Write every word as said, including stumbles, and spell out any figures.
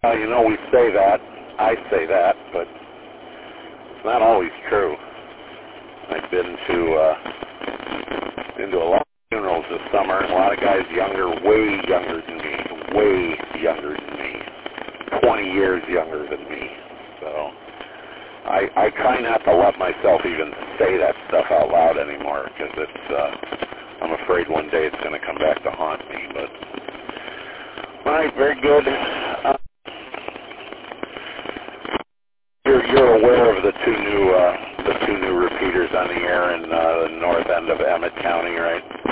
Uh, you know, we say that. I say that, but it's not always true. I've been to uh, been to a lot of funerals this summer, and a lot of guys younger, way younger than me, way younger than me, twenty years younger than me. So I, I try not to let myself even say that stuff out loud anymore, because it's uh, I'm afraid one day it's going to come back to haunt me. But all right, very good. Uh, You're, you're aware of the two new uh, the two new repeaters on the air in uh, the north end of Emmett County, right?